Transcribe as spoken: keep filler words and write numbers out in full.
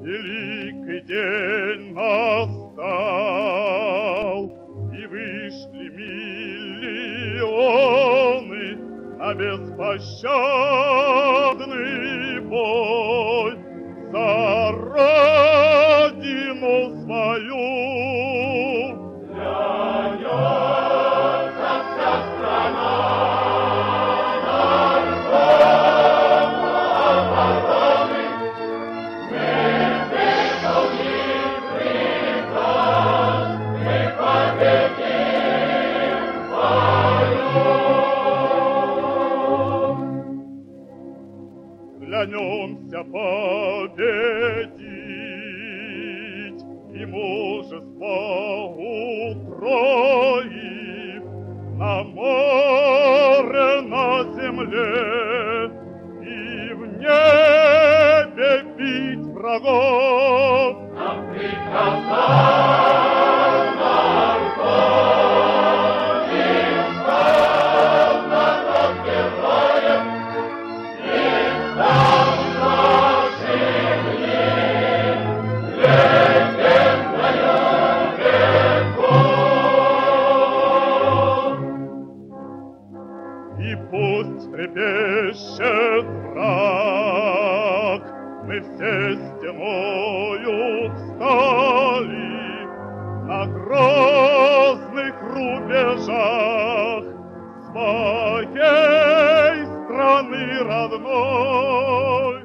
Великий день настал, и вышли миллионы на беспощадный бой за родину свою. Клянется вся страна обороны, мы выполним приказ, мы победим в бою. Клянемся победить и мужество укроив на море, на земле и в небе бить врагов. Нам приказал нарком, и стал народ героем, и стал нашим легендою веков. И пусть трепещет враг, мы все стеною встали на грозных рубежах своей страны родной.